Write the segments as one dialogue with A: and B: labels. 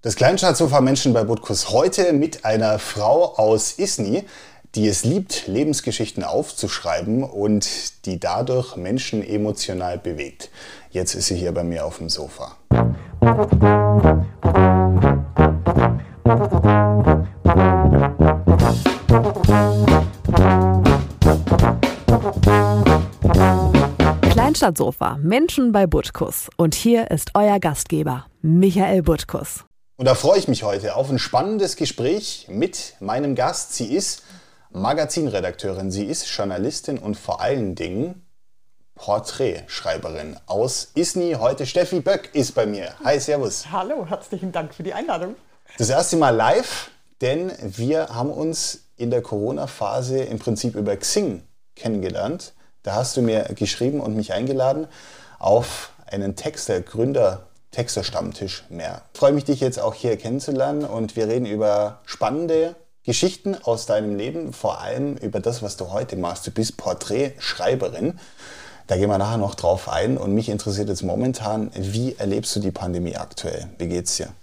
A: Das Kleinstadtsofa Menschen bei Butkus heute mit einer Frau aus Isny, die es liebt, Lebensgeschichten aufzuschreiben und die dadurch Menschen emotional bewegt. Jetzt ist sie hier bei mir auf dem Sofa.
B: Kleinstadtsofa Menschen bei Butkus. Und hier ist euer Gastgeber, Michael Butkus.
A: Und da freue ich mich heute auf ein spannendes Gespräch mit meinem Gast. Sie ist Magazinredakteurin, sie ist Journalistin und vor allen Dingen Porträtschreiberin aus Isny. Heute Steffi Böck ist bei mir. Hi, servus.
C: Hallo, herzlichen Dank für die Einladung.
A: Das erste Mal live, denn wir haben uns in der Corona-Phase im Prinzip über Xing kennengelernt. Da hast du mir geschrieben und mich eingeladen auf einen Texterstammtisch mehr. Ich freue mich, dich jetzt auch hier kennenzulernen und wir reden über spannende Geschichten aus deinem Leben, vor allem über das, was du heute machst. Du bist Porträtschreiberin. Da gehen wir nachher noch drauf ein und mich interessiert jetzt momentan, wie erlebst du die Pandemie aktuell? Wie geht's dir?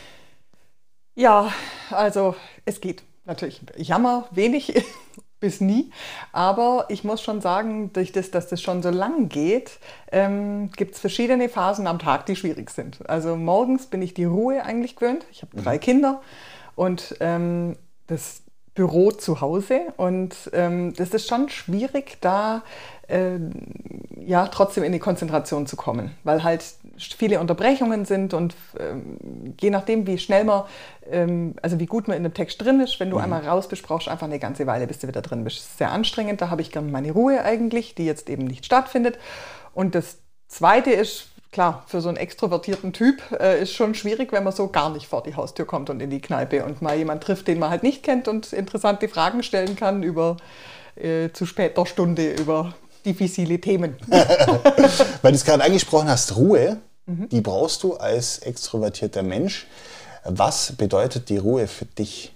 C: Ja, also es geht natürlich. Ich jammer wenig bis nie, aber ich muss schon sagen, durch das, dass das schon so lang geht, gibt es verschiedene Phasen am Tag, die schwierig sind. Also morgens bin ich die Ruhe eigentlich gewöhnt. Ich habe 3 Kinder und das Büro zu Hause und das ist schon schwierig, da trotzdem in die Konzentration zu kommen, weil halt viele Unterbrechungen sind und je nachdem, wie schnell man, also wie gut man in dem Text drin ist, wenn du einmal raus bist, brauchst du einfach eine ganze Weile, bis du wieder drin bist. Das ist sehr anstrengend, da habe ich gerne meine Ruhe eigentlich, die jetzt eben nicht stattfindet. Und das Zweite ist, klar, für so einen extrovertierten Typ ist schon schwierig, wenn man so gar nicht vor die Haustür kommt und in die Kneipe und mal jemanden trifft, den man halt nicht kennt und interessante Fragen stellen kann über zu später Stunde über diffizile Themen.
A: Weil du es gerade angesprochen hast, Ruhe, die brauchst du als extrovertierter Mensch. Was bedeutet die Ruhe für dich?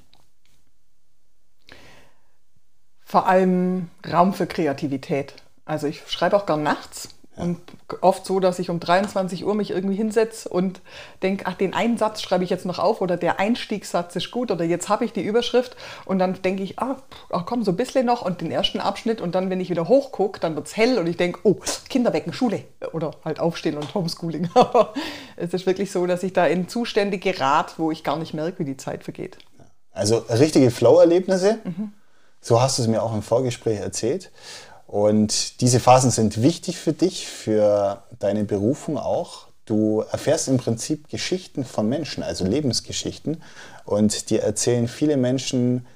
C: Vor allem Raum für Kreativität. Also ich schreibe auch gern nachts. Ja. Und oft so, dass ich um 23 Uhr mich irgendwie hinsetze und denke, ach, den einen Satz schreibe ich jetzt noch auf oder der Einstiegssatz ist gut oder jetzt habe ich die Überschrift und dann denke ich, komm, so ein bisschen noch und den ersten Abschnitt und dann, wenn ich wieder hochgucke, dann wird es hell und ich denke, oh, Kinder wecken, Schule oder halt aufstehen und Homeschooling. Aber es ist wirklich so, dass ich da in Zustände gerate, wo ich gar nicht merke, wie die Zeit vergeht.
A: Also richtige Flow-Erlebnisse, so hast du es mir auch im Vorgespräch erzählt. Und diese Phasen sind wichtig für dich, für deine Berufung auch. Du erfährst im Prinzip Geschichten von Menschen, also Lebensgeschichten. Und dir erzählen viele Menschen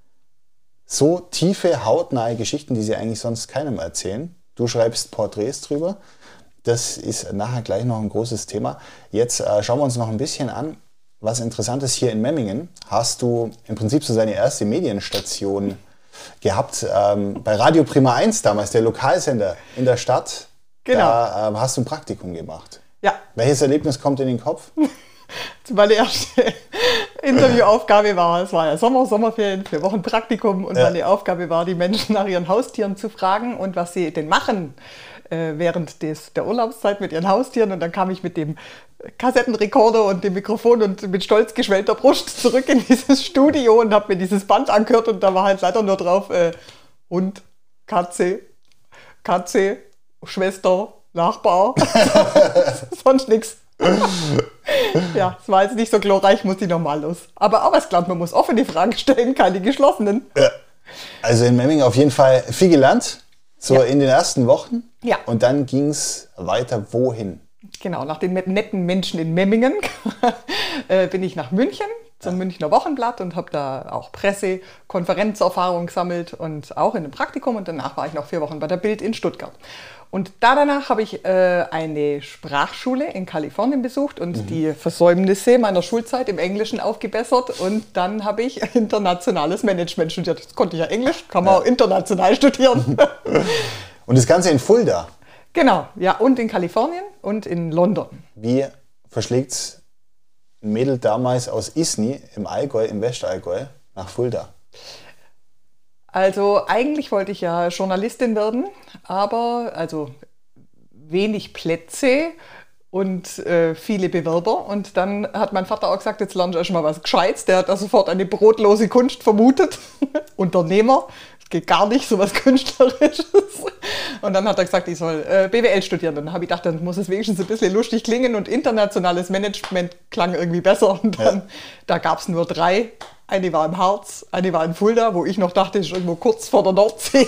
A: so tiefe, hautnahe Geschichten, die sie eigentlich sonst keinem erzählen. Du schreibst Porträts drüber. Das ist nachher gleich noch ein großes Thema. Jetzt schauen wir uns noch ein bisschen an, was interessant ist. Hier in Memmingen hast du im Prinzip so deine erste Medienstation gehabt, bei Radio Prima 1 damals, der Lokalsender in der Stadt.
C: Genau.
A: Da hast du ein Praktikum gemacht.
C: Ja.
A: Welches Erlebnis kommt in den Kopf?
C: Meine erste Interviewaufgabe war, es war ja Sommerferien, 4 Wochen Praktikum und meine Aufgabe war, die Menschen nach ihren Haustieren zu fragen und was sie denn machen während der Urlaubszeit mit ihren Haustieren. Und dann kam ich mit dem Kassettenrekorder und dem Mikrofon und mit stolz geschwellter Brust zurück in dieses Studio und habe mir dieses Band angehört und da war halt leider nur drauf Hund, Katze, Schwester, Nachbar, sonst nichts. Ja, es war jetzt nicht so glorreich, muss ich nochmal los. Aber auch was gelernt, man muss offene Fragen stellen, keine geschlossenen.
A: Ja. Also in Memmingen auf jeden Fall viel gelernt, so in den ersten Wochen.
C: Ja.
A: Und dann ging es weiter wohin?
C: Genau, nach den netten Menschen in Memmingen bin ich nach München zum Münchner Wochenblatt und habe da auch Konferenzerfahrung gesammelt und auch in einem Praktikum und danach war ich noch 4 Wochen bei der Bild in Stuttgart. Und danach habe ich eine Sprachschule in Kalifornien besucht und die Versäumnisse meiner Schulzeit im Englischen aufgebessert und dann habe ich internationales Management studiert. Das konnte ich ja Englisch, kann man auch international studieren.
A: Und das Ganze in Fulda?
C: Genau, ja, und in Kalifornien und in London.
A: Wie verschlägt's ein Mädel damals aus Isny im Allgäu, im Westallgäu, nach Fulda?
C: Also eigentlich wollte ich ja Journalistin werden, aber also wenig Plätze und viele Bewerber. Und dann hat mein Vater auch gesagt, jetzt lernst du erst mal was Gescheites. Der hat da sofort eine brotlose Kunst vermutet. Unternehmer, das geht gar nicht, so was Künstlerisches. Und dann hat er gesagt, ich soll BWL studieren. Und dann habe ich gedacht, dann muss es wenigstens ein bisschen lustig klingen und internationales Management klang irgendwie besser. Und dann, da gab es nur 3. Eine war im Harz, eine war in Fulda, wo ich noch dachte, das ist irgendwo kurz vor der Nordsee.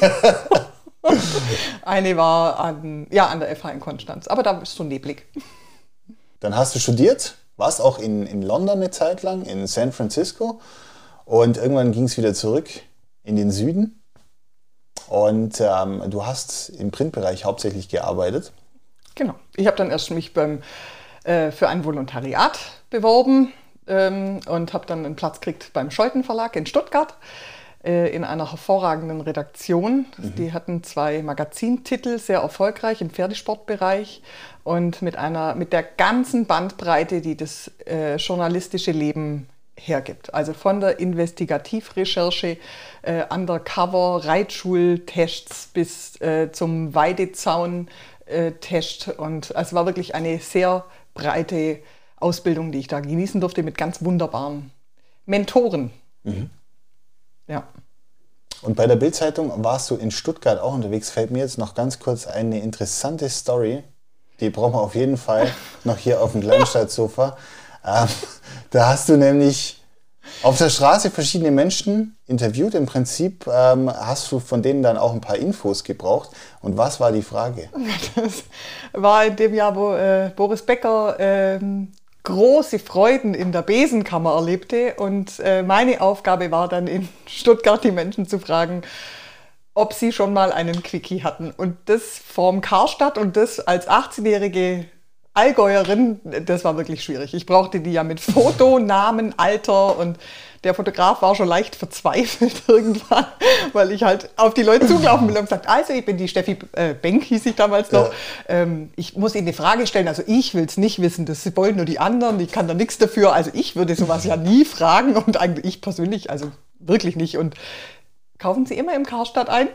C: Eine war an der FH in Konstanz, aber da ist so neblig.
A: Dann hast du studiert, warst auch in London eine Zeit lang, in San Francisco und irgendwann ging es wieder zurück in den Süden und du hast im Printbereich hauptsächlich gearbeitet.
C: Genau, ich habe dann erst mich für ein Volontariat beworben und habe dann einen Platz gekriegt beim Scholten Verlag in Stuttgart. In einer hervorragenden Redaktion. Die hatten 2 Magazintitel, sehr erfolgreich im Pferdesportbereich und mit der ganzen Bandbreite, die das journalistische Leben hergibt. Also von der Investigativrecherche, Undercover, Reitschultests bis zum Weidezaun-Test. Und es war wirklich eine sehr breite Ausbildung, die ich da genießen durfte mit ganz wunderbaren Mentoren. Ja.
A: Und bei der Bild-Zeitung warst du in Stuttgart auch unterwegs. Fällt mir jetzt noch ganz kurz eine interessante Story. Die brauchen wir auf jeden Fall noch hier auf dem Kleinstadtsofa. Da hast du nämlich auf der Straße verschiedene Menschen interviewt. Im Prinzip hast du von denen dann auch ein paar Infos gebraucht. Und was war die Frage?
C: Das war in dem Jahr, wo Boris Becker große Freuden in der Besenkammer erlebte und meine Aufgabe war dann in Stuttgart die Menschen zu fragen, ob sie schon mal einen Quickie hatten und das vorm Karstadt und das als 18-jährige Allgäuerin, das war wirklich schwierig. Ich brauchte die ja mit Foto, Namen, Alter und der Fotograf war schon leicht verzweifelt irgendwann, weil ich halt auf die Leute zugelaufen bin und gesagt, also ich bin die Steffi Benk, hieß ich damals noch. Ja. Ich muss Ihnen eine Frage stellen, also ich will es nicht wissen, das wollen nur die anderen, ich kann da nichts dafür. Also ich würde sowas ja nie fragen und eigentlich ich persönlich, also wirklich nicht. Und kaufen Sie immer im Karstadt ein?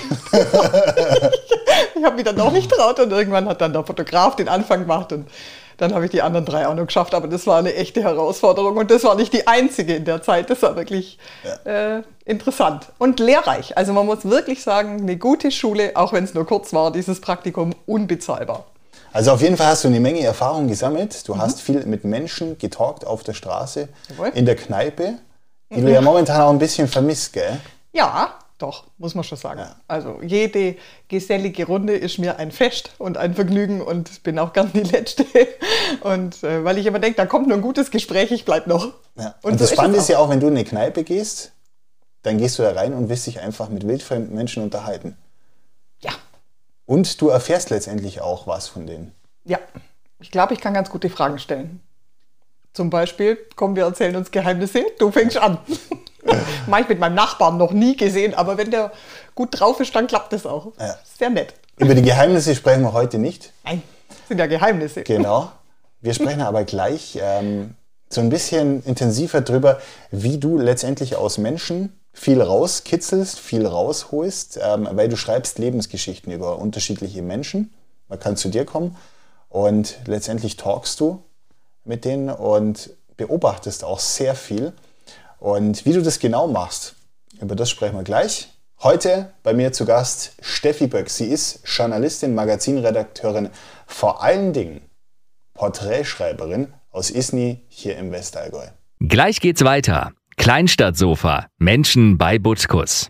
C: Ich habe mich dann auch nicht traut und irgendwann hat dann der Fotograf den Anfang gemacht und dann habe ich die anderen 3 auch noch geschafft, aber das war eine echte Herausforderung und das war nicht die einzige in der Zeit, das war wirklich interessant und lehrreich. Also man muss wirklich sagen, eine gute Schule, auch wenn es nur kurz war, dieses Praktikum unbezahlbar.
A: Also auf jeden Fall hast du eine Menge Erfahrung gesammelt, du hast viel mit Menschen getalkt auf der Straße, in der Kneipe, die du ja momentan auch ein bisschen vermisst, gell?
C: Ja, doch, muss man schon sagen. Ja. Also jede gesellige Runde ist mir ein Fest und ein Vergnügen und bin auch gern die Letzte. Und weil ich immer denke, da kommt nur ein gutes Gespräch, ich bleib noch.
A: Ja. Und das Spannende ist ja auch, wenn du in eine Kneipe gehst, dann gehst du da rein und willst dich einfach mit wildfremden Menschen unterhalten.
C: Ja.
A: Und du erfährst letztendlich auch was von denen.
C: Ja, ich glaube, ich kann ganz gute Fragen stellen. Zum Beispiel, komm, wir erzählen uns Geheimnisse, du fängst an. Mach ich mit meinem Nachbarn noch nie gesehen, aber wenn der gut drauf ist, dann klappt das auch. Ja. Sehr nett.
A: Über die Geheimnisse sprechen wir heute nicht.
C: Nein, das sind ja Geheimnisse.
A: Genau. Wir sprechen aber gleich so ein bisschen intensiver drüber, wie du letztendlich aus Menschen viel rauskitzelst, viel rausholst, weil du schreibst Lebensgeschichten über unterschiedliche Menschen. Man kann zu dir kommen und letztendlich talkst du mit denen und beobachtest auch sehr viel. Und wie du das genau machst, über das sprechen wir gleich. Heute bei mir zu Gast Steffi Böck. Sie ist Journalistin, Magazinredakteurin, vor allen Dingen Porträtschreiberin aus Isny hier im Westallgäu.
D: Gleich geht's weiter. Kleinstadtsofa. Menschen bei Butkus.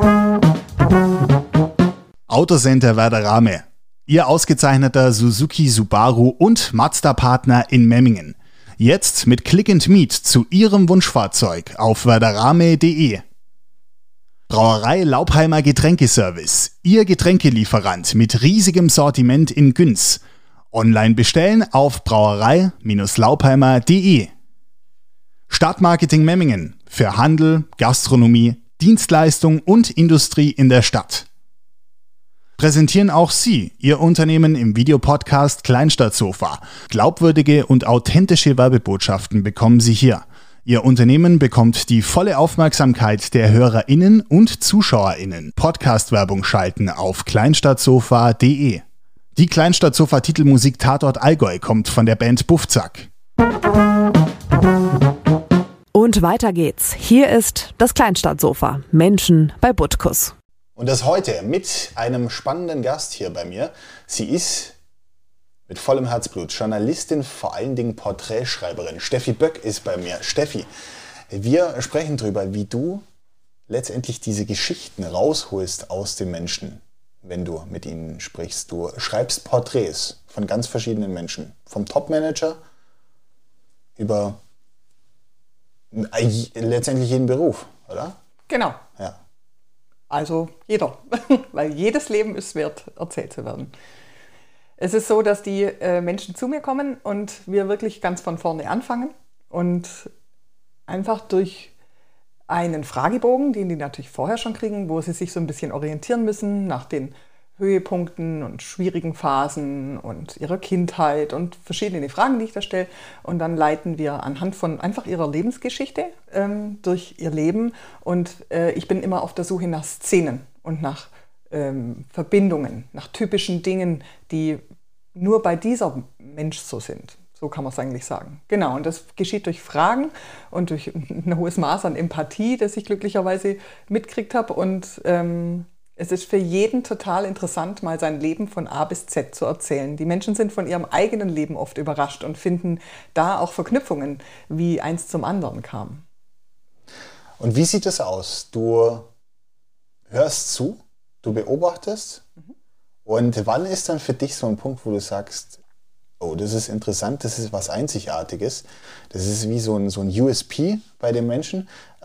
A: Autocenter Werder Rame. Ihr ausgezeichneter Suzuki, Subaru und Mazda-Partner in Memmingen. Jetzt mit Click and Meet zu Ihrem Wunschfahrzeug auf werderame.de. Brauerei Laubheimer Getränkeservice. Ihr Getränkelieferant mit riesigem Sortiment in Günz. Online bestellen auf brauerei-laubheimer.de. Stadtmarketing Memmingen. Für Handel, Gastronomie, Dienstleistung und Industrie in der Stadt. Präsentieren auch Sie Ihr Unternehmen im Videopodcast Kleinstadtsofa. Glaubwürdige und authentische Werbebotschaften bekommen Sie hier. Ihr Unternehmen bekommt die volle Aufmerksamkeit der HörerInnen und ZuschauerInnen. Podcast-Werbung schalten auf kleinstadtsofa.de.
E: Die Kleinstadt-Sofa-Titelmusik Tatort Allgäu kommt von der Band Buffzack.
B: Und weiter geht's. Hier ist das Kleinstadtsofa. Menschen bei Butkus.
A: Und das heute mit einem spannenden Gast hier bei mir. Sie ist mit vollem Herzblut Journalistin, vor allen Dingen Porträtschreiberin. Steffi Böck ist bei mir. Steffi, wir sprechen darüber, wie du letztendlich diese Geschichten rausholst aus den Menschen, wenn du mit ihnen sprichst. Du schreibst Porträts von ganz verschiedenen Menschen. Vom Topmanager über letztendlich jeden Beruf, oder?
C: Genau.
A: Ja.
C: Also jeder, weil jedes Leben ist wert, erzählt zu werden. Es ist so, dass die Menschen zu mir kommen und wir wirklich ganz von vorne anfangen und einfach durch einen Fragebogen, den die natürlich vorher schon kriegen, wo sie sich so ein bisschen orientieren müssen nach den Höhepunkten und schwierigen Phasen und ihrer Kindheit und verschiedene Fragen, die ich da stelle. Und dann leiten wir anhand von einfach ihrer Lebensgeschichte durch ihr Leben. Und ich bin immer auf der Suche nach Szenen und nach Verbindungen, nach typischen Dingen, die nur bei dieser Mensch so sind. So kann man es eigentlich sagen. Genau, und das geschieht durch Fragen und durch ein hohes Maß an Empathie, das ich glücklicherweise mitgekriegt habe. Und es ist für jeden total interessant, mal sein Leben von A bis Z zu erzählen. Die Menschen sind von ihrem eigenen Leben oft überrascht und finden da auch Verknüpfungen, wie eins zum anderen kam.
A: Und wie sieht es aus? Du hörst zu, du beobachtest. Und wann ist dann für dich so ein Punkt, wo du sagst, oh, das ist interessant, das ist was Einzigartiges. Das ist wie so ein USP bei den Menschen.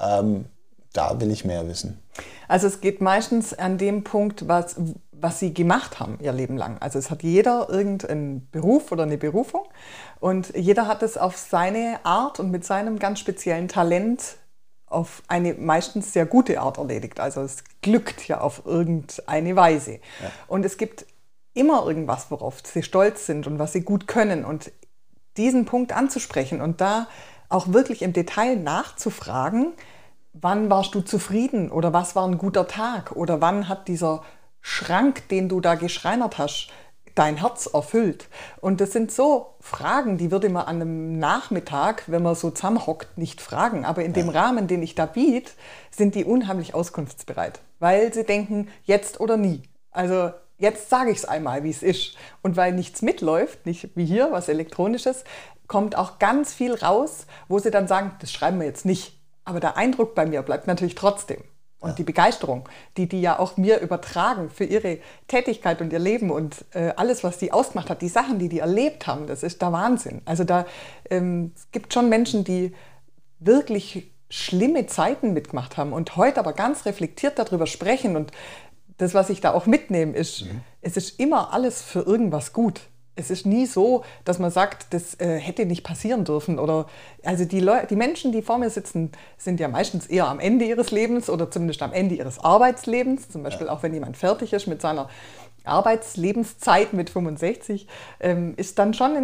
A: Da will ich mehr wissen.
C: Also es geht meistens an dem Punkt, was sie gemacht haben ihr Leben lang. Also es hat jeder irgendeinen Beruf oder eine Berufung und jeder hat es auf seine Art und mit seinem ganz speziellen Talent auf eine meistens sehr gute Art erledigt. Also es glückt ja auf irgendeine Weise. Ja. Und es gibt immer irgendwas, worauf sie stolz sind und was sie gut können. Und diesen Punkt anzusprechen und da auch wirklich im Detail nachzufragen, wann warst du zufrieden oder was war ein guter Tag oder wann hat dieser Schrank, den du da geschreinert hast, dein Herz erfüllt. Und das sind so Fragen, die würde man an einem Nachmittag, wenn man so zusammenhockt, nicht fragen. Aber in dem Rahmen, den ich da biete, sind die unheimlich auskunftsbereit, weil sie denken, jetzt oder nie. Also jetzt sage ich es einmal, wie es ist. Und weil nichts mitläuft, nicht wie hier, was Elektronisches, kommt auch ganz viel raus, wo sie dann sagen, das schreiben wir jetzt nicht. Aber der Eindruck bei mir bleibt natürlich trotzdem. Und die Begeisterung, die ja auch mir übertragen für ihre Tätigkeit und ihr Leben und alles, was die ausgemacht hat, die Sachen, die erlebt haben, das ist der Wahnsinn. Also es gibt schon Menschen, die wirklich schlimme Zeiten mitgemacht haben und heute aber ganz reflektiert darüber sprechen. Und das, was ich da auch mitnehme, ist, es ist immer alles für irgendwas gut. Es ist nie so, dass man sagt, das hätte nicht passieren dürfen. Oder, also die Menschen, die vor mir sitzen, sind ja meistens eher am Ende ihres Lebens oder zumindest am Ende ihres Arbeitslebens. Zum Beispiel auch wenn jemand fertig ist mit seiner Arbeitslebenszeit mit 65, ist dann schon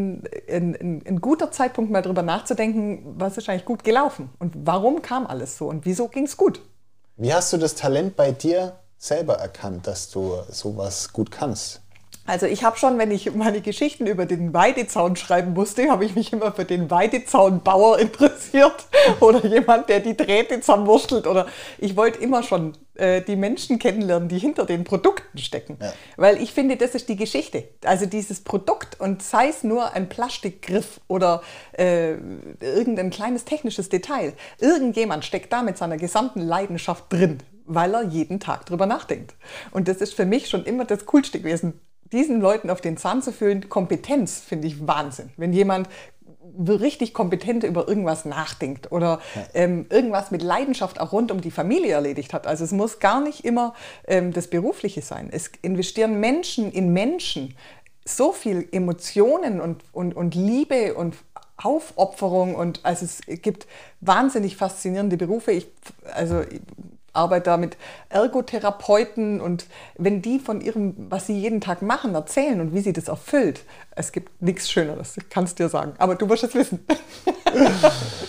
C: ein guter Zeitpunkt, mal drüber nachzudenken, was ist eigentlich gut gelaufen und warum kam alles so und wieso ging es gut.
A: Wie hast du das Talent bei dir selber erkannt, dass du sowas gut kannst?
C: Also ich habe schon, wenn ich meine Geschichten über den Weidezaun schreiben musste, habe ich mich immer für den Weidezaunbauer interessiert oder jemand, der die Drähte zusammenwurstelt. Oder ich wollte immer schon die Menschen kennenlernen, die hinter den Produkten stecken. Ja. Weil ich finde, das ist die Geschichte. Also dieses Produkt und sei es nur ein Plastikgriff oder irgendein kleines technisches Detail. Irgendjemand steckt da mit seiner gesamten Leidenschaft drin, weil er jeden Tag drüber nachdenkt. Und das ist für mich schon immer das Coolste gewesen, diesen Leuten auf den Zahn zu fühlen. Kompetenz finde ich Wahnsinn. Wenn jemand richtig kompetent über irgendwas nachdenkt oder irgendwas mit Leidenschaft auch rund um die Familie erledigt hat. Also es muss gar nicht immer das Berufliche sein. Es investieren Menschen in Menschen so viel Emotionen und Liebe und Aufopferung. Und also es gibt wahnsinnig faszinierende Berufe. Ich arbeite da mit Ergotherapeuten und wenn die von ihrem, was sie jeden Tag machen, erzählen und wie sie das erfüllt, es gibt nichts Schöneres, ich kann es dir sagen. Aber du wirst es wissen.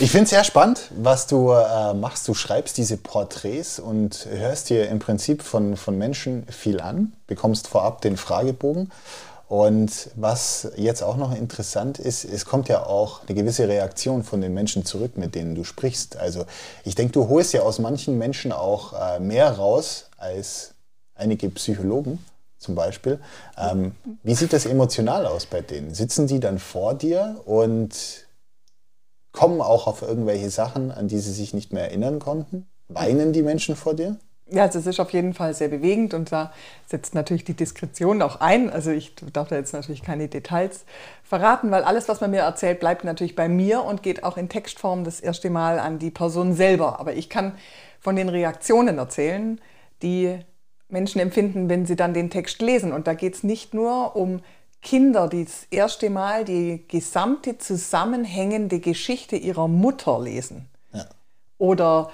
A: Ich finde es sehr spannend, was du machst. Du schreibst diese Porträts und hörst dir im Prinzip von Menschen viel an, bekommst vorab den Fragebogen. Und was jetzt auch noch interessant ist, es kommt ja auch eine gewisse Reaktion von den Menschen zurück, mit denen du sprichst. Also ich denke, du holst ja aus manchen Menschen auch mehr raus als einige Psychologen zum Beispiel. Wie sieht das emotional aus bei denen? Sitzen die dann vor dir und kommen auch auf irgendwelche Sachen, an die sie sich nicht mehr erinnern konnten? Weinen die Menschen vor dir?
C: Ja, also es ist auf jeden Fall sehr bewegend und da setzt natürlich die Diskretion auch ein. Also ich darf da jetzt natürlich keine Details verraten, weil alles, was man mir erzählt, bleibt natürlich bei mir und geht auch in Textform das erste Mal an die Person selber. Aber ich kann von den Reaktionen erzählen, die Menschen empfinden, wenn sie dann den Text lesen. Und da geht es nicht nur um Kinder, die das erste Mal die gesamte zusammenhängende Geschichte ihrer Mutter lesen. Ja. Oder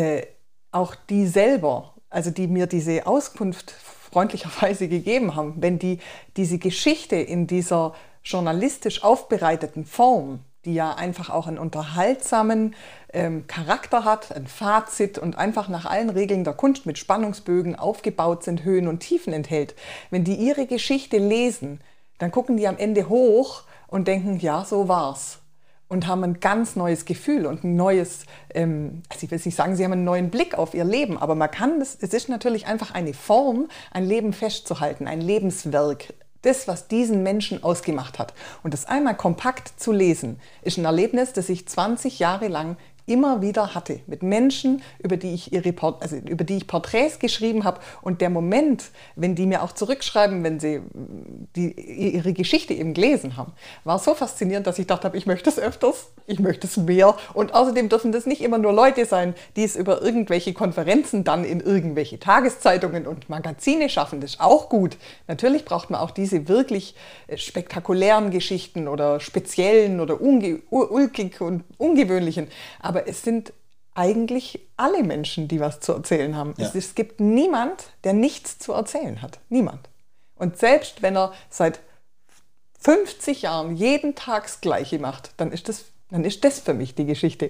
C: auch die selber, also die mir diese Auskunft freundlicherweise gegeben haben, wenn die diese Geschichte in dieser journalistisch aufbereiteten Form, die ja einfach auch einen unterhaltsamen Charakter hat, ein Fazit und einfach nach allen Regeln der Kunst mit Spannungsbögen aufgebaut sind, Höhen und Tiefen enthält, wenn die ihre Geschichte lesen, dann gucken die am Ende hoch und denken, ja, so war's. Und haben ein ganz neues Gefühl und ein neues, also ich will nicht sagen, sie haben einen neuen Blick auf ihr Leben, aber man kann es ist natürlich einfach eine Form, ein Leben festzuhalten, ein Lebenswerk, das, was diesen Menschen ausgemacht hat. Und das einmal kompakt zu lesen, ist ein Erlebnis, das ich 20 Jahre lang immer wieder hatte, mit Menschen, über die ich Porträts geschrieben habe. Und der Moment, wenn die mir auch zurückschreiben, wenn sie ihre Geschichte eben gelesen haben, war so faszinierend, dass ich dachte, ich möchte es öfters, ich möchte es mehr. Und außerdem dürfen das nicht immer nur Leute sein, die es über irgendwelche Konferenzen dann in irgendwelche Tageszeitungen und Magazine schaffen. Das ist auch gut. Natürlich braucht man auch diese wirklich spektakulären Geschichten oder speziellen oder ulkig und ungewöhnlichen. Aber es sind eigentlich alle Menschen, die was zu erzählen haben. Ja. Es gibt niemand, der nichts zu erzählen hat. Niemand. Und selbst wenn er seit 50 Jahren jeden Tag das Gleiche macht, dann ist das für mich die Geschichte.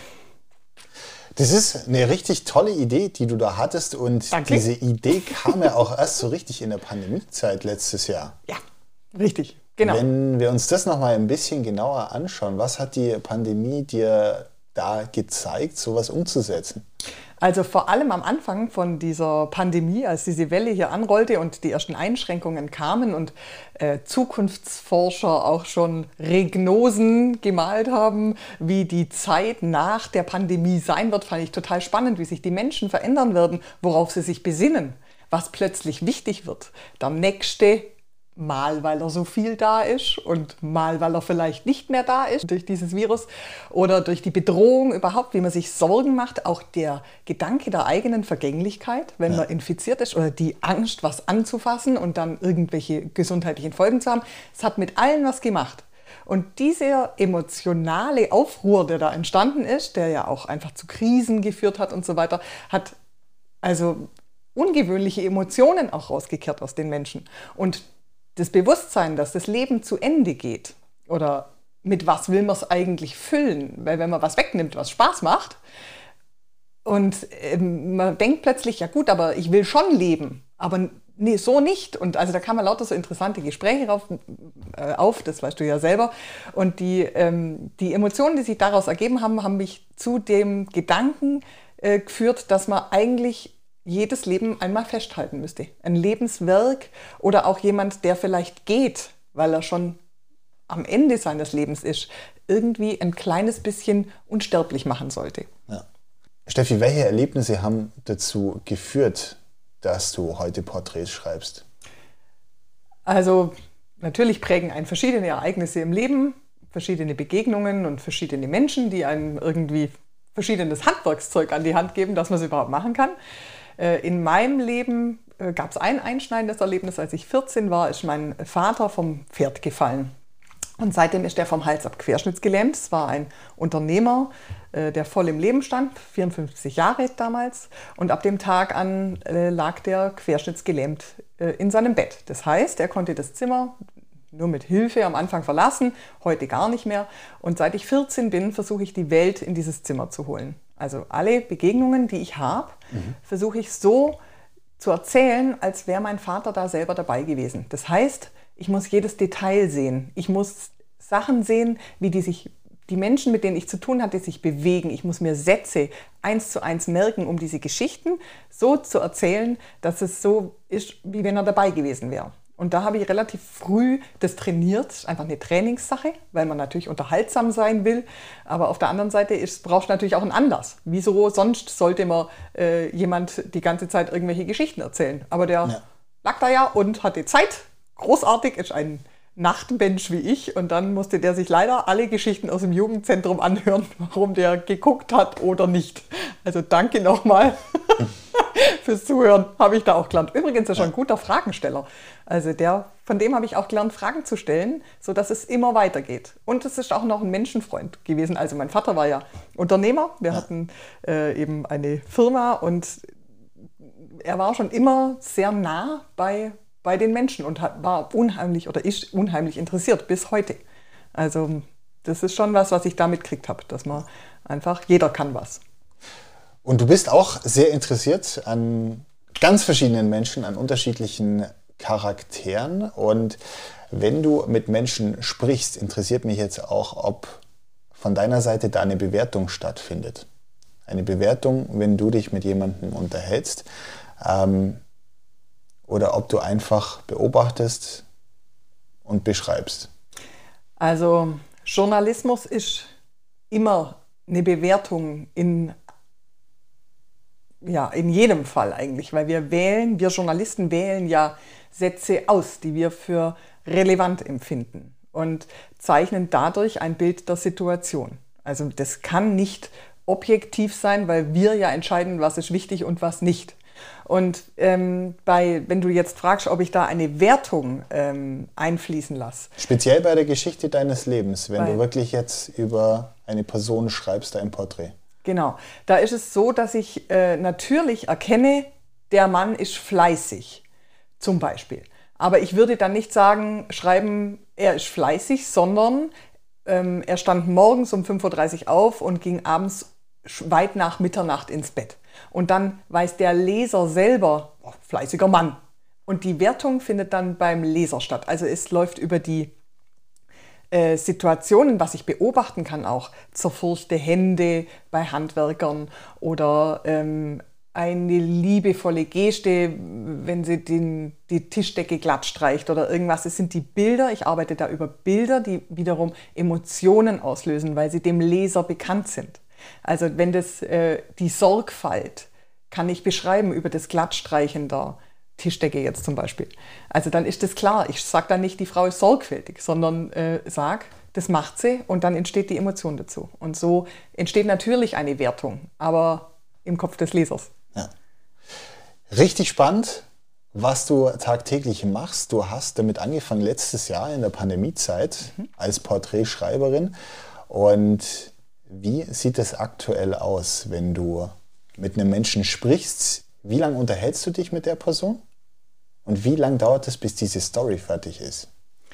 A: Das ist eine richtig tolle Idee, die du da hattest. Und Danke. Diese Idee kam ja auch erst so richtig in der Pandemiezeit letztes Jahr.
C: Ja, richtig, genau.
A: Wenn wir uns das nochmal ein bisschen genauer anschauen, was hat die Pandemie dir da gezeigt, sowas umzusetzen?
C: Also vor allem am Anfang von dieser Pandemie, als diese Welle hier anrollte und die ersten Einschränkungen kamen und Zukunftsforscher auch schon Regnosen gemalt haben, wie die Zeit nach der Pandemie sein wird, fand ich total spannend, wie sich die Menschen verändern werden, worauf sie sich besinnen, was plötzlich wichtig wird. Der nächste, mal weil er so viel da ist und mal weil er vielleicht nicht mehr da ist durch dieses Virus oder durch die Bedrohung überhaupt, wie man sich Sorgen macht, auch der Gedanke der eigenen Vergänglichkeit, wenn man infiziert ist oder die Angst, was anzufassen und dann irgendwelche gesundheitlichen Folgen zu haben. Es hat mit allen was gemacht. Und dieser emotionale Aufruhr, der da entstanden ist, der ja auch einfach zu Krisen geführt hat und so weiter, hat also ungewöhnliche Emotionen auch rausgekehrt aus den Menschen. Und das Bewusstsein, dass das Leben zu Ende geht oder mit was will man es eigentlich füllen, weil wenn man was wegnimmt, was Spaß macht und man denkt plötzlich, ja gut, aber ich will schon leben, aber nee, so nicht. Und also da kamen lauter so interessante Gespräche auf, das weißt du ja selber. Und die Emotionen, die sich daraus ergeben haben, haben mich zu dem Gedanken geführt, dass man eigentlich jedes Leben einmal festhalten müsste. Ein Lebenswerk oder auch jemand, der vielleicht geht, weil er schon am Ende seines Lebens ist, irgendwie ein kleines bisschen unsterblich machen sollte.
A: Ja. Steffi, welche Erlebnisse haben dazu geführt, dass du heute Porträts schreibst?
C: Also natürlich prägen einen verschiedene Ereignisse im Leben, verschiedene Begegnungen und verschiedene Menschen, die einem irgendwie verschiedenes Handwerkszeug an die Hand geben, dass man es überhaupt machen kann. In meinem Leben gab es ein einschneidendes Erlebnis. Als ich 14 war, ist mein Vater vom Pferd gefallen. Und seitdem ist er vom Hals ab querschnittsgelähmt. Es war ein Unternehmer, der voll im Leben stand, 54 Jahre damals. Und ab dem Tag an lag der querschnittsgelähmt in seinem Bett. Das heißt, er konnte das Zimmer nur mit Hilfe am Anfang verlassen, heute gar nicht mehr. Und seit ich 14 bin, versuche ich die Welt in dieses Zimmer zu holen. Also alle Begegnungen, die ich habe, versuche ich so zu erzählen, als wäre mein Vater da selber dabei gewesen. Das heißt, ich muss jedes Detail sehen. Ich muss Sachen sehen, wie die Menschen, mit denen ich zu tun hatte, sich bewegen. Ich muss mir Sätze 1:1 merken, um diese Geschichten so zu erzählen, dass es so ist, wie wenn er dabei gewesen wäre. Und da habe ich relativ früh das trainiert, einfach eine Trainingssache, weil man natürlich unterhaltsam sein will. Aber auf der anderen Seite braucht natürlich auch einen Anlass. Wieso sonst sollte man jemand die ganze Zeit irgendwelche Geschichten erzählen? Aber der lag da ja und hatte Zeit. Großartig, ist ein Nachtmensch wie ich. Und dann musste der sich leider alle Geschichten aus dem Jugendzentrum anhören, warum der geguckt hat oder nicht. Also danke nochmal. Fürs Zuhören habe ich da auch gelernt. Übrigens ist er ein guter Fragensteller. Also von dem habe ich auch gelernt, Fragen zu stellen, sodass es immer weitergeht. Und es ist auch noch ein Menschenfreund gewesen. Also mein Vater war ja Unternehmer. Wir hatten eben eine Firma und er war schon immer sehr nah bei den Menschen und war unheimlich oder ist unheimlich interessiert bis heute. Also das ist schon was ich da mitgekriegt habe, dass man einfach, jeder kann was.
A: Und du bist auch sehr interessiert an ganz verschiedenen Menschen, an unterschiedlichen Charakteren. Und wenn du mit Menschen sprichst, interessiert mich jetzt auch, ob von deiner Seite da eine Bewertung stattfindet. Eine Bewertung, wenn du dich mit jemandem unterhältst. Oder ob du einfach beobachtest und beschreibst.
C: Also Journalismus ist immer eine Bewertung in jedem Fall eigentlich, weil wir Journalisten wählen ja Sätze aus, die wir für relevant empfinden und zeichnen dadurch ein Bild der Situation. Also das kann nicht objektiv sein, weil wir ja entscheiden, was ist wichtig und was nicht. Und wenn du jetzt fragst, ob ich da eine Wertung einfließen lasse.
A: Speziell bei der Geschichte deines Lebens, wenn du wirklich jetzt über eine Person schreibst, ein Porträt.
C: Genau, da ist es so, dass ich natürlich erkenne, der Mann ist fleißig, zum Beispiel. Aber ich würde dann nicht schreiben, er ist fleißig, sondern er stand morgens um 5:30 Uhr auf und ging abends weit nach Mitternacht ins Bett. Und dann weiß der Leser selber, fleißiger Mann. Und die Wertung findet dann beim Leser statt. Also es läuft über die Situationen, was ich beobachten kann auch, zerfurchte Hände bei Handwerkern oder eine liebevolle Geste, wenn sie die Tischdecke glatt streicht oder irgendwas. Es sind die Bilder, ich arbeite da über Bilder, die wiederum Emotionen auslösen, weil sie dem Leser bekannt sind. Also wenn die Sorgfalt kann ich beschreiben über das Glattstreichen der Tischdecke jetzt zum Beispiel. Also dann ist das klar. Ich sage dann nicht, die Frau ist sorgfältig, sondern sage, das macht sie und dann entsteht die Emotion dazu. Und so entsteht natürlich eine Wertung, aber im Kopf des Lesers.
A: Ja. Richtig spannend, was du tagtäglich machst. Du hast damit angefangen letztes Jahr in der Pandemiezeit als Porträtschreiberin. Und wie sieht es aktuell aus, wenn du mit einem Menschen sprichst? Wie lange unterhältst du dich mit der Person? Und wie lange dauert es, bis diese Story fertig ist?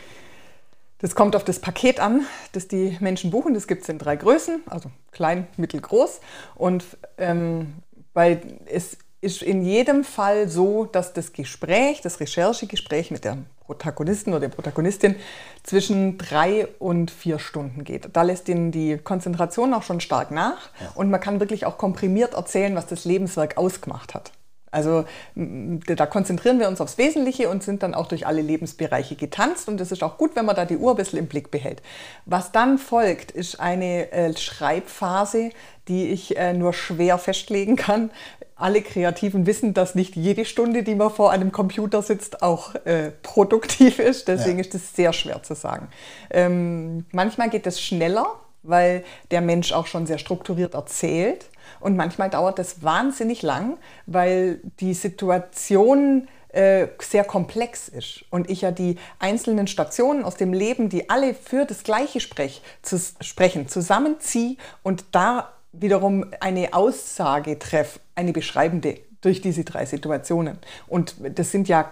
C: Das kommt auf das Paket an, das die Menschen buchen. Das gibt es in 3 Größen, also klein, mittel, groß. Und weil es ist in jedem Fall so, dass das Recherchegespräch mit der Protagonisten oder der Protagonistin zwischen 3 und 4 Stunden geht. Da lässt ihnen die Konzentration auch schon stark nach und man kann wirklich auch komprimiert erzählen, was das Lebenswerk ausgemacht hat. Also da konzentrieren wir uns aufs Wesentliche und sind dann auch durch alle Lebensbereiche getanzt und es ist auch gut, wenn man da die Uhr ein bisschen im Blick behält. Was dann folgt, ist eine Schreibphase, die ich nur schwer festlegen kann. Alle Kreativen wissen, dass nicht jede Stunde, die man vor einem Computer sitzt, auch produktiv ist. Deswegen ist es sehr schwer zu sagen. Manchmal geht es schneller, weil der Mensch auch schon sehr strukturiert erzählt. Und manchmal dauert es wahnsinnig lang, weil die Situation sehr komplex ist. Und ich ja die einzelnen Stationen aus dem Leben, die alle für das gleiche sprechen, zusammenziehe und da wiederum eine Aussage treffe, eine beschreibende durch diese 3 Situationen. Und das sind ja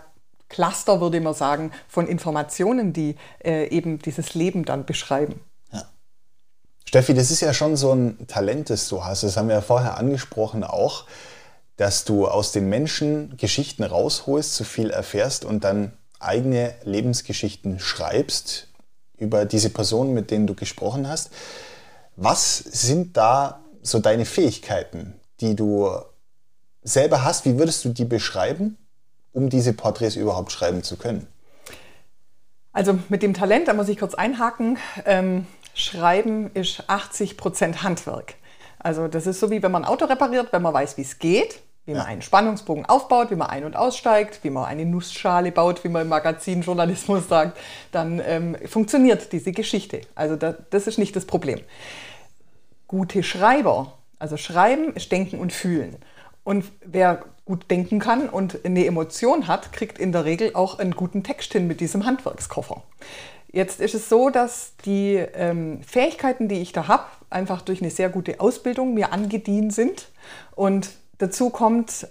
C: Cluster, würde man sagen, von Informationen, die eben dieses Leben dann beschreiben.
A: Ja. Steffi, das ist ja schon so ein Talent, das du hast. Das haben wir ja vorher angesprochen auch, dass du aus den Menschen Geschichten rausholst, so viel erfährst und dann eigene Lebensgeschichten schreibst über diese Personen, mit denen du gesprochen hast. Was sind da so deine Fähigkeiten, die du selber hast? Wie würdest du die beschreiben, um diese Porträts überhaupt schreiben zu können?
C: Also mit dem Talent, da muss ich kurz einhaken, Schreiben ist 80% Handwerk. Also das ist so, wie wenn man ein Auto repariert, wenn man weiß, wie es geht, wie man einen Spannungsbogen aufbaut, wie man ein- und aussteigt, wie man eine Nussschale baut, wie man im Magazinjournalismus sagt, dann funktioniert diese Geschichte. Also das ist nicht das Problem. Gute Schreiber, also Schreiben ist Denken und Fühlen. Und wer gut denken kann und eine Emotion hat, kriegt in der Regel auch einen guten Text hin mit diesem Handwerkskoffer. Jetzt ist es so, dass die Fähigkeiten, die ich da habe, einfach durch eine sehr gute Ausbildung mir angedient sind. Und dazu kommt,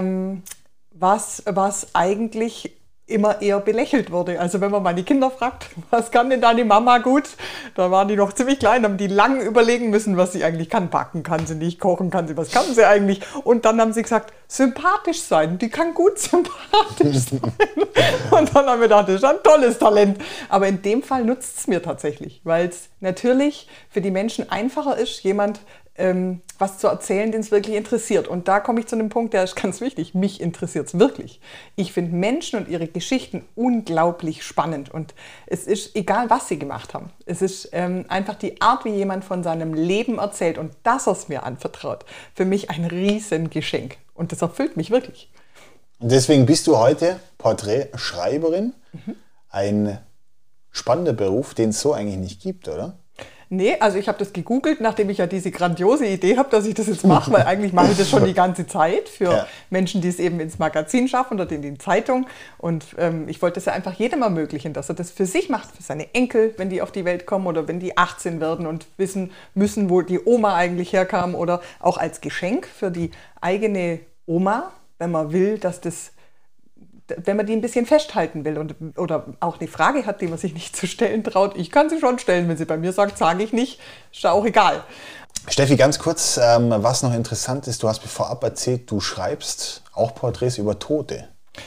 C: was eigentlich immer eher belächelt wurde. Also wenn man meine Kinder fragt, was kann denn deine Mama gut? Da waren die noch ziemlich klein, haben die lang überlegen müssen, was sie eigentlich kann. Backen kann sie nicht, kochen kann sie, was kann sie eigentlich? Und dann haben sie gesagt, sympathisch sein. Die kann gut sympathisch sein. Und dann haben wir gedacht, das ist ein tolles Talent. Aber in dem Fall nutzt es mir tatsächlich, weil es natürlich für die Menschen einfacher ist, jemand was zu erzählen, den es wirklich interessiert. Und da komme ich zu einem Punkt, der ist ganz wichtig. Mich interessiert es wirklich. Ich finde Menschen und ihre Geschichten unglaublich spannend. Und es ist egal, was sie gemacht haben. Es ist einfach die Art, wie jemand von seinem Leben erzählt und dass er es mir anvertraut, für mich ein Riesengeschenk. Und das erfüllt mich wirklich.
A: Und deswegen bist du heute Porträtschreiberin. Ein spannender Beruf, den es so eigentlich nicht gibt, oder?
C: Nee, also ich habe das gegoogelt, nachdem ich ja diese grandiose Idee habe, dass ich das jetzt mache, weil eigentlich mache ich das schon die ganze Zeit für Menschen, die es eben ins Magazin schaffen oder in die Zeitung. Und ich wollte es ja einfach jedem ermöglichen, dass er das für sich macht, für seine Enkel, wenn die auf die Welt kommen oder wenn die 18 werden und wissen müssen, wo die Oma eigentlich herkam, oder auch als Geschenk für die eigene Oma, wenn man will, dass das, wenn man die ein bisschen festhalten will oder auch eine Frage hat, die man sich nicht zu stellen traut. Ich kann sie schon stellen, wenn sie bei mir sagt, sage ich nicht, ist ja auch egal.
A: Steffi, ganz kurz, was noch interessant ist, du hast mir vorab erzählt, du schreibst auch Porträts über Tote.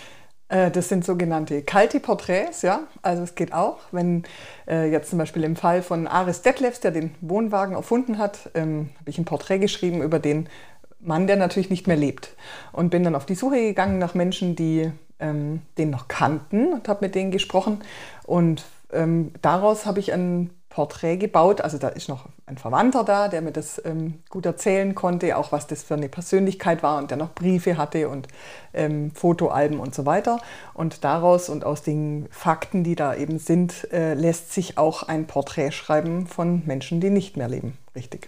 C: Das sind sogenannte kalte Porträts, ja. Also es geht auch, wenn jetzt zum Beispiel im Fall von Aris Detlefs, der den Wohnwagen erfunden hat, habe ich ein Porträt geschrieben über den Mann, der natürlich nicht mehr lebt. Und bin dann auf die Suche gegangen nach Menschen, die den noch kannten und habe mit denen gesprochen. Und daraus habe ich ein Porträt gebaut. Also da ist noch ein Verwandter da, der mir das gut erzählen konnte, auch was das für eine Persönlichkeit war und der noch Briefe hatte und Fotoalben und so weiter. Und daraus und aus den Fakten, die da eben sind, lässt sich auch ein Porträt schreiben von Menschen, die nicht mehr leben. Richtig.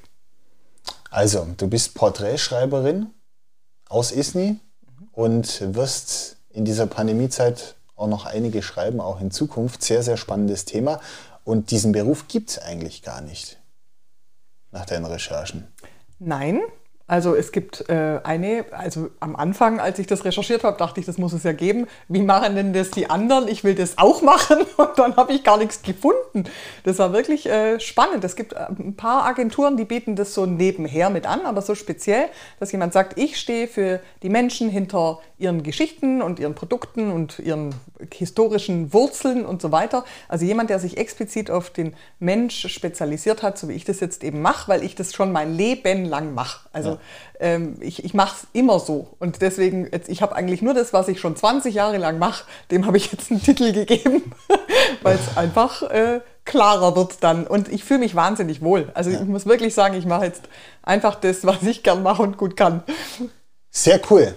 A: Also, du bist Porträtschreiberin aus Isny und wirst in dieser Pandemiezeit auch noch einige schreiben, auch in Zukunft. Sehr, sehr spannendes Thema. Und diesen Beruf gibt es eigentlich gar nicht, nach deinen Recherchen.
C: Nein, also es gibt also am Anfang, als ich das recherchiert habe, dachte ich, das muss es ja geben. Wie machen denn das die anderen? Ich will das auch machen. Und dann habe ich gar nichts gefunden. Das war wirklich spannend. Es gibt ein paar Agenturen, die bieten das so nebenher mit an, aber so speziell, dass jemand sagt, ich stehe für die Menschen hinter ihren Geschichten und ihren Produkten und ihren historischen Wurzeln und so weiter. Also jemand, der sich explizit auf den Mensch spezialisiert hat, so wie ich das jetzt eben mache, weil ich das schon mein Leben lang mache. Also ich mache es immer so. Und deswegen, ich habe eigentlich nur das, was ich schon 20 Jahre lang mache, dem habe ich jetzt einen Titel gegeben, weil es einfach klarer wird dann. Und ich fühle mich wahnsinnig wohl. Also ich muss wirklich sagen, ich mache jetzt einfach das, was ich gern mache und gut kann.
A: Sehr cool.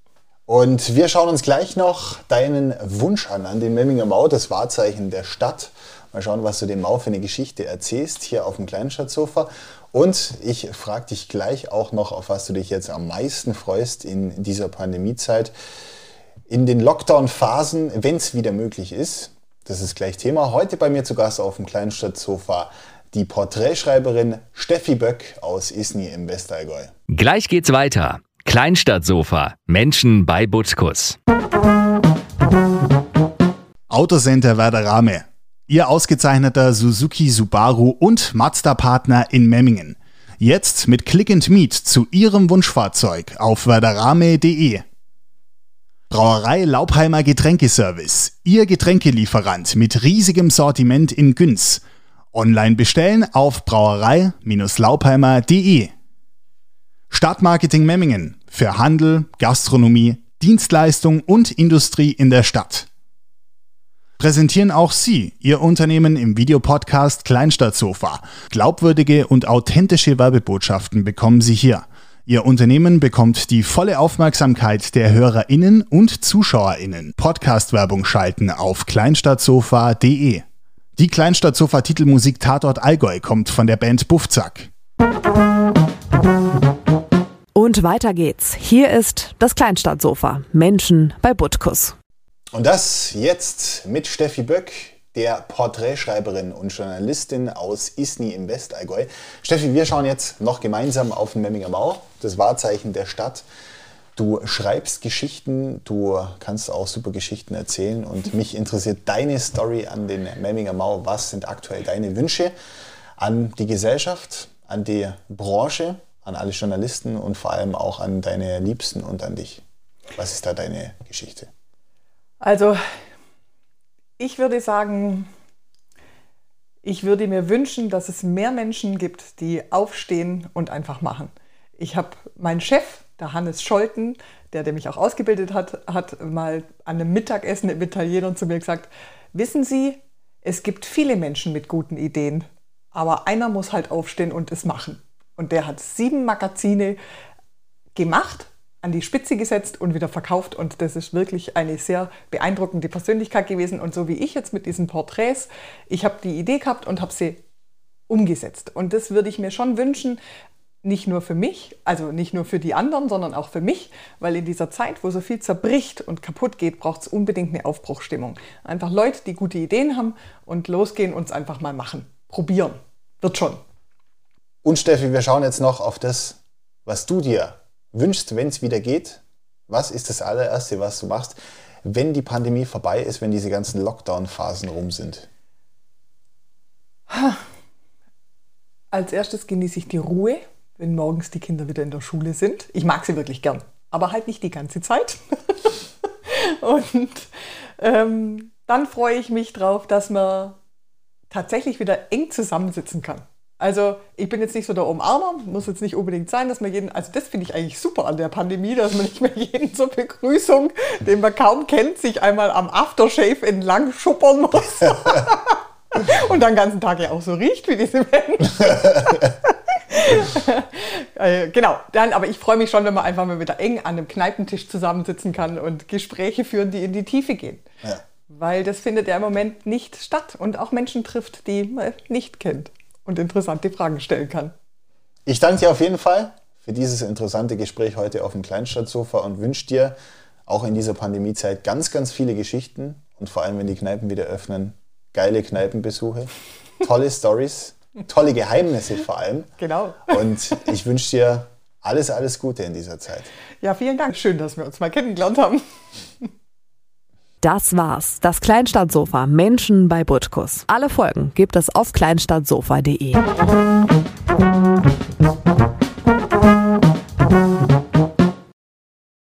A: Und wir schauen uns gleich noch deinen Wunsch an den Memminger Mau, das Wahrzeichen der Stadt. Mal schauen, was du dem Mau für eine Geschichte erzählst, hier auf dem Kleinstadtsofa. Und ich frage dich gleich auch noch, auf was du dich jetzt am meisten freust in dieser Pandemiezeit. In den Lockdown-Phasen, wenn es wieder möglich ist. Das ist gleich Thema. Heute bei mir zu Gast auf dem Kleinstadtsofa die Porträtschreiberin Steffi Böck aus Isny im Westallgäu.
D: Gleich geht's weiter. Kleinstadtsofa. Menschen bei Butkus.
E: Autocenter Werderame. Ihr ausgezeichneter Suzuki, Subaru und Mazda-Partner in Memmingen. Jetzt mit Click and Meet zu Ihrem Wunschfahrzeug auf werderame.de. Brauerei Laubheimer Getränkeservice. Ihr Getränkelieferant mit riesigem Sortiment in Günz. Online bestellen auf brauerei-laubheimer.de. Stadtmarketing Memmingen. Für Handel, Gastronomie, Dienstleistung und Industrie in der Stadt. Präsentieren auch Sie Ihr Unternehmen im Videopodcast Kleinstadtsofa. Glaubwürdige und authentische Werbebotschaften bekommen Sie hier. Ihr Unternehmen bekommt die volle Aufmerksamkeit der HörerInnen und ZuschauerInnen. Podcast-Werbung schalten auf kleinstadtsofa.de. Die Kleinstadtsofa-Titelmusik Tatort Allgäu kommt von der Band Buffzack.
B: Und weiter geht's. Hier ist das Kleinstadtsofa. Menschen bei Butkus.
A: Und das jetzt mit Steffi Böck, der Porträtschreiberin und Journalistin aus Isny im Westallgäu. Steffi, wir schauen jetzt noch gemeinsam auf den Memminger Mau, das Wahrzeichen der Stadt. Du schreibst Geschichten, du kannst auch super Geschichten erzählen und mich interessiert deine Story an den Memminger Mau. Was sind aktuell deine Wünsche an die Gesellschaft, an die Branche, an alle Journalisten und vor allem auch an deine Liebsten und an dich? Was ist da deine Geschichte?
C: Also, ich würde sagen, ich würde mir wünschen, dass es mehr Menschen gibt, die aufstehen und einfach machen. Ich habe meinen Chef, der Hannes Scholten, der mich auch ausgebildet hat mal an einem Mittagessen im Italiener zu mir gesagt, wissen Sie, es gibt viele Menschen mit guten Ideen, aber einer muss halt aufstehen und es machen. Und der hat 7 Magazine gemacht, an die Spitze gesetzt und wieder verkauft. Und das ist wirklich eine sehr beeindruckende Persönlichkeit gewesen. Und so wie ich jetzt mit diesen Porträts, ich habe die Idee gehabt und habe sie umgesetzt. Und das würde ich mir schon wünschen, nicht nur für mich, also nicht nur für die anderen, sondern auch für mich, weil in dieser Zeit, wo so viel zerbricht und kaputt geht, braucht es unbedingt eine Aufbruchsstimmung. Einfach Leute, die gute Ideen haben und losgehen und es einfach mal machen. Probieren. Wird schon.
A: Und Steffi, wir schauen jetzt noch auf das, was du dir wünschst, wenn es wieder geht. Was ist das allererste, was du machst, wenn die Pandemie vorbei ist, wenn diese ganzen Lockdown-Phasen rum sind?
C: Als erstes genieße ich die Ruhe, wenn morgens die Kinder wieder in der Schule sind. Ich mag sie wirklich gern, aber halt nicht die ganze Zeit. Und dann freue ich mich drauf, dass man tatsächlich wieder eng zusammensitzen kann. Also ich bin jetzt nicht so der Umarmer, muss jetzt nicht unbedingt sein, dass man also das finde ich eigentlich super an der Pandemie, dass man nicht mehr jeden zur Begrüßung, den man kaum kennt, sich einmal am Aftershave entlang schuppern muss. Und dann den ganzen Tag ja auch so riecht wie diese Menschen. Genau, aber ich freue mich schon, wenn man einfach mal wieder eng an einem Kneipentisch zusammensitzen kann und Gespräche führen, die in die Tiefe gehen. Ja. Weil das findet ja im Moment nicht statt und auch Menschen trifft, die man nicht kennt und interessante Fragen stellen kann.
A: Ich danke dir auf jeden Fall für dieses interessante Gespräch heute auf dem Kleinstadtsofa und wünsche dir auch in dieser Pandemiezeit ganz, ganz viele Geschichten und vor allem, wenn die Kneipen wieder öffnen, geile Kneipenbesuche, tolle Storys, tolle Geheimnisse vor allem.
C: Genau.
A: Und ich wünsche dir alles, alles Gute in dieser Zeit.
C: Ja, vielen Dank. Schön, dass wir uns mal kennengelernt haben.
B: Das war's. Das Kleinstadtsofa. Menschen bei Butkus. Alle Folgen gibt es auf kleinstadtsofa.de.